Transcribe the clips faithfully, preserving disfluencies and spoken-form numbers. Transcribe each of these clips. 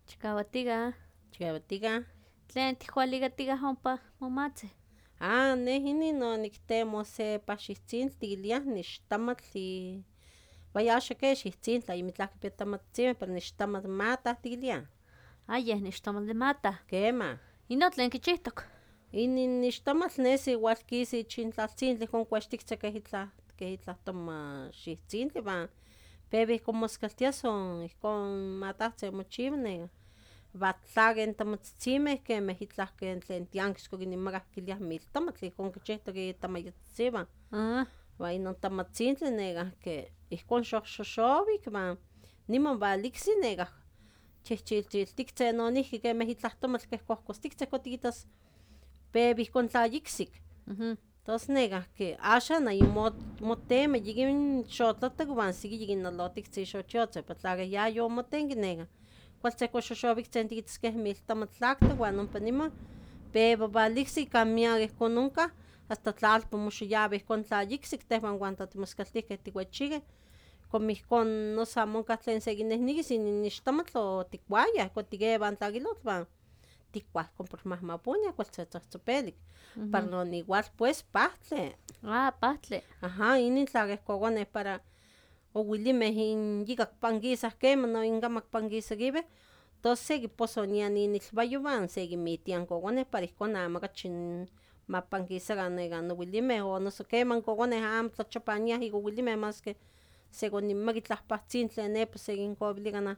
Chikauatika. Chikauatika. Tlen tihualigatika ompa momatzeh. Ah, neh inin no niktemo se paxihtzintle tikiliah nixtamatl vaya axan ke xihtzintle ayimitlah kipia tamatzin pero nixtamatl mata tikiliah. Ah, yeh nixtamatl de mata. Kema. Inon tlen kichihtok. Inin nixtamatl nesi igual kisa ich intlaltzintli ihkon kualtiktzin keh itlah keh itlah toma xihtzintle iwan pewa ihkon moskaltia son ihkon matahtzin mochiua neka iwan tlakeh tamatzitzimeh kemeh itlah ken tlen tiankisko kinemakah kiliah miltamatl ihkon kichihtok itamayahtzitziwan. Ah. Iwan inon tamatzintli nekahki ihkon xohxoxowik iwan niman waliksi nekah chihchiltiltiktzin nonihki kemeh itlah tomatl keh kohkostiktzin ihkon tikitas pewa ihkon tlayiksik. Mhm. Tos nekahki axan ayimotema yikin xotlatok iwan siki yikinnolotiktzin xochyotzin pero tla keh yayomotenki neka kualtzin ihkon xoxowiktzin tikitas keh miltamatl tlaktok iwan ompa niman pewa waliksi kan miak ihkon onkah hasta tlalpa moxoyawa ihkon tlayiksik tehwan cuando timoskaltihkeh tiwechikeh como ihkon noso amo onkah tlen sekinehnekis inin ixtamatl o tikuayah ihkon tikewa tlakilotl iwan tikuah ihkon por mahmaponia kualtzin tzohtzopelik. Para non igual pues pahtli. Ah, pahtli. Aha, inin tla keh kokoneh para owilimeh inyikak pankisah kema no inkamak pankisakiweh tos sekiposonia inilwayowan sekinmitiah in kokoneh para ihkon amo okachi mapankisakan nekan owilimeh o noso kema in kokoneh amo tlachopaniah ika owilimeh maski sekoninmaka itlah pahtzintli nepa sekinkowili kanah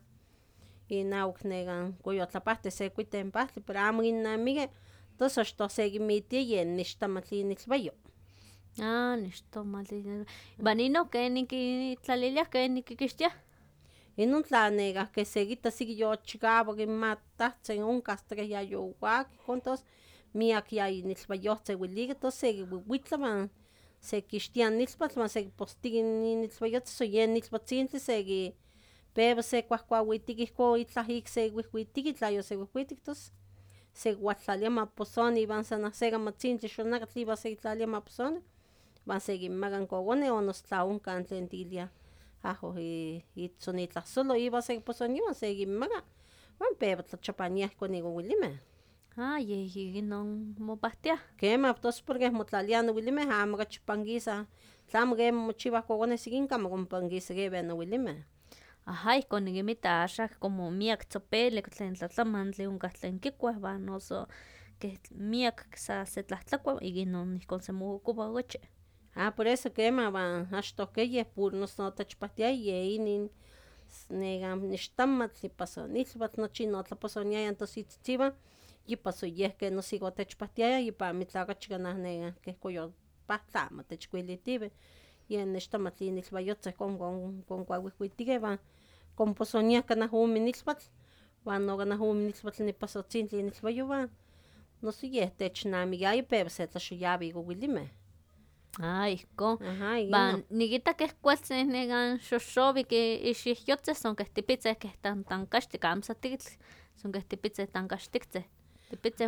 inawak nekan koyotlapahtli se kuita in pahtli pero amo kinnamiki tos achtoh sekinmitia yen nixtamatl inilwayo. Ah, nixtomatl iwan inon kenin kitlaliliah kenin kikixtiah. Inon tla nekahki sekitas iki yochikawak in matahtzin onkah hasta keh yayowak ihkon tos miak yainilwayohtzin welika tos sekiwiwitla iwan sekixtia in ilpatl iwan sekipostiki in inilwayotzin son yen ilpatzintli seki pewa sekuahkuahuitiki ihkon itlah ik sekiwihwitiki tla yosewihwitik tos sekiualtlalia maposoni iwan san ahse kamatzintli xonakatl iwan sekitlalia maposoni iwan sekinmaka in kokoneh o noso tla onkah tlen tikiliah ahwiu itzonitlahsolo iwan sekiposonia iwan sekinmaka iwan pewa tlachopaniah ihkon ika owilimeh. Ah, yeh inon mopahtiah. Kema tos porque motlaliah in owilimeh amo okachi pankisah tlamo kema mochiwah kokoneh seki kama konpankisakiweh in owilimeh. Aha, ihkon nikinmita axan como miak tzopelik tlen tlatlamantli onkah tlen kikuah iwan noso keh miak sa setlahtlakuah ika inon ihkon semokokowa okachi. Ah, por eso kema iwan achtoh ke yeh puro noso otechpahtiaya yeh inin nekan nixtamatl ipan son ilwatl nochi non otlaposoniaya tos itzitziwan yipasoyehkeh noso ika otechpahtiaya ipan amitlah okachi kanah nekan keh koyotpahtli amo techkuilitiweh yen nixtamatl inilwayotzin ihkon konkuahuihhuitikeh iwan konposoniah kanah ome ilwatl iwan no kanah ome ilwatl ipasotzintli inilwayowan noso yeh technamikiaya pewa se tlaxoyawa ika owilimeh. Ah, ihkon. Aha, Iwan nikita keh kualtzin nekan xoxowik ixiwyotzin son keh tepitzin keh tantankaxtik amo sa tikitl son keh tepitzin tankaxtiktzin tepitzin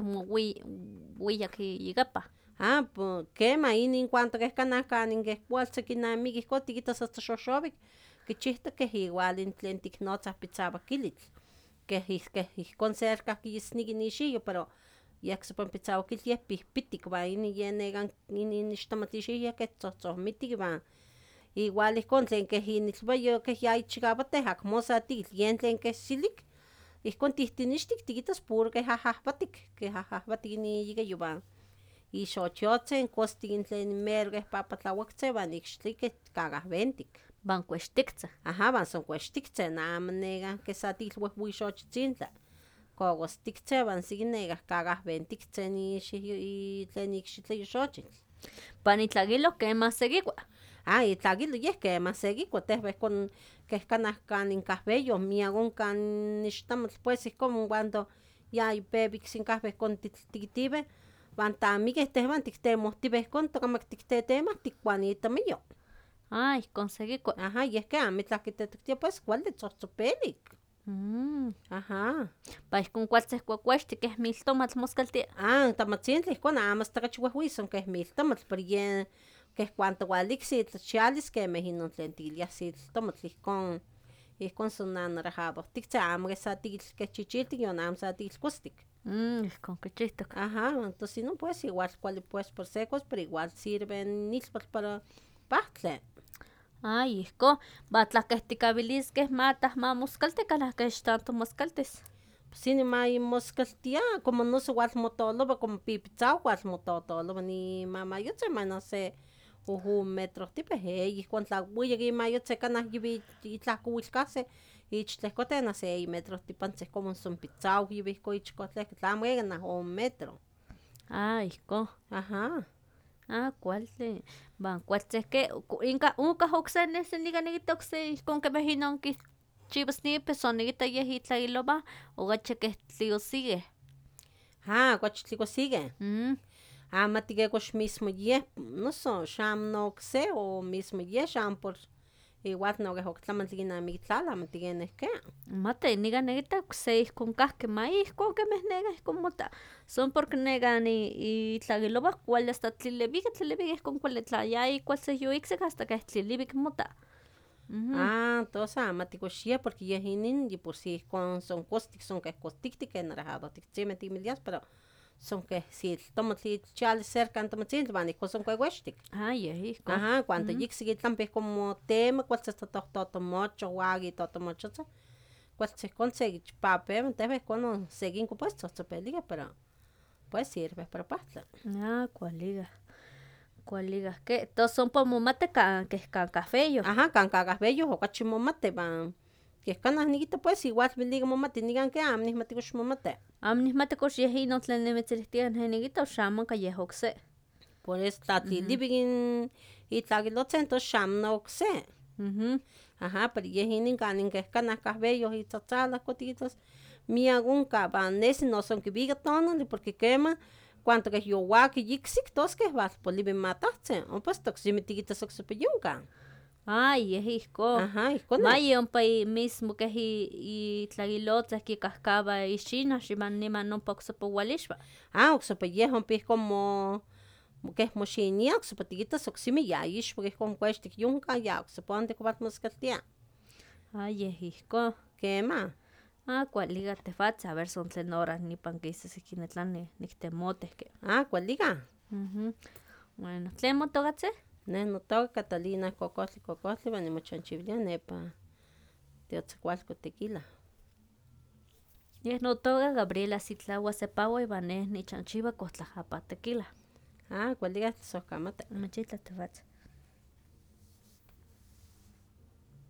wiyak ikapah. Ah, po kema inin cuanto keh kanah kanin keh kualtzin kinamiki ihkon tikitas hasta xoxowik kichihtok keh igual in tlen tiknotzah pitzawakilitl keh keh ihkon cerca kisniki in ixiwyo pero yeh oksepa pitzawakilitl yeh pihpitik iwan inin yeh nekan inin ixtamatl ixiwyo yeh keh tzohtzomitik iwan igual ihkon tlen keh inilwayo keh yayichikawateh akmo sa tikitl yen tlen keh silik ihkon tihtinixtik tikitas puro keh ahahwatik keh ahahwatik in iikayo iwan ixotiotzin kostik tlen mero keh papatlawaktzin iwan ikxitli keh kakahwentik. Iwan kuextiktzin. Aha, iwan son kuextiktzin amo nekan keh sa tikitl wehwe xochitzintla kokostiktzin iwan siki nekah kakahwentiktzin tlen ikxitli xochitl. Iwan itlakilo kemah sekikua. Ah, itlakilo yeh kemah sekikua tehwan ihkon keh kanah kanin kahweyoh miak onkah ixtamatl pues ihkon cuando yayipewa iksinkahwen ihkon tikitiweh iwan tamikeh tehwan tiktemohtiweh ihkon tokamak tiktetemah tikuah itamayo. Ah, ihkon sekikua. Aha, yeh ke amitlah kitetoktia pues kuali tzohtzopelik. Mm. Aha. Pa ihkon kualtzin kuakuextik keh miltomatl moskaltia. Ah, tamatzintli ihkon amo hasta okachi wehwe son keh miltomatl pero yen keh cuanto waliksi tlachialis kemeh inon tlen tikiliah sitl tomatl ihkon ihkon son nanarajadohtiktzin amo keh sa tikilkehchichiltik yon amo sa tikilkuastik. Mm, ihkon kichihtok. Ajá, entonces no pues igual cuali pues por secos, pero igual sirve nilpatl para pahtli. Ay, ihkon, batlah keh tikabiliskeh matah mamoskalti kanah keh tanto moskaltis. Pues ini mayimoskaltia, como noso igual motolowa, como pipitzao igual mototolowa ni mamayotzin mana se uhu metrohtipeh, eyi ihkon tlauiyak imayotzin kanah yibi itlahkowilkahseh ich tlehkoten na se eyi metrohtipantzin como son pitzao yibi ihkon ich kotlehkeh, tlamo eka nah ome metro. Ah, ihkon. Ajá. Ah, kualti. Van kualtzeh ke inka onkah okse nesi nika nikita okse ihkon kemeh inon kichiuas son nikita yeh itlailowan okachi keh tliosigueh. Ah, okachi tliosigueh. Mm. Amati ke kox mismo yeh, noso xamo no okse o mismo yeh xamo por igual no keh oktlamantli kinamiki tlali amati keneh ke. Mati, nika nikita okse ihkon kahki, ma ihkon kemeh neka ihkon mota, son porque nekan itlakilowah kuali hasta tlilibiki, tlilibiki ihkon kuali tla yayikualtzin yoiksik hasta keh tlilibik mota. Ah, entonces amati kox yeh porque yeh inin de por sí ihkon son kostik, son keh kostiktik ken narajadohtiktzimeh timilias, pero son keh siltomatl itchiali cerca n tomatzintli wan ihkon son kuekuextik. Ah, yeh ihkon. Ajá, cuando yiksik itlampeh como tema kualtzin hasta tohtotomocho, waki totomochotzah, kualtzin ihkon sekichpapewah, tehwan ihkon sekinko pues tzohtzopelikeh, pero pues sirve para pahtli. Ah, kualikah, kualikah ke, tos ompa momati kan keh kan kahweyoh. Ajá, kan kahweyoh okachi momati wan keh kanah nikita pues igual welika momati, nikan ke amo nihmati kox momati. Amo nihmati kox yeh inon tlen nimitzilihtiah ne nikita o xamo onkah yeh okse. Por eso tla tlilibik in itlakilotzin tos xamo no okse. Ajá, pero yeh inin kanin keh kanah kahweyoh itzatzala ihkon tikitas miak onkah, wan nesi noso kiwika tonali porque kemah cuando keh yowaki yiksik tos keh walpoliwi in matahtzin, ompa hasta oksimi tikitas oksepa yonkah. Ah, yeh ihkon. Ajá, ihkon Ma neh. yompa mismo keh itlakilotzeh kikahkawa ixinah iwan niman ompa oksepa walixwa. Ah, oksepa yeh ompa ihkon mo keh moxinia oksepa tikitas oksimi ya ixwa ihkon kuextik yonkah ya oksepa ontik walmoskaltia. Ah, yeh ihkon. Kemah. Ah, kualika tehwatzin a ver son tlen hora nipan kisas ihkin netlani niktemotih ke. Ah, kualika. Bueno, ¿tlen motokatzin? Neh notoka Catalina Cocohtli Cocohtli wan nimochanchiwilia nepa Teotzacualco Tequila. Yeh notoka Gabriela Sitlawa Sepawa iwan neh nichanchiwa Cohtlaapa Tequila. Ah, kualika tlasohkamati. Machitla tehwatzin.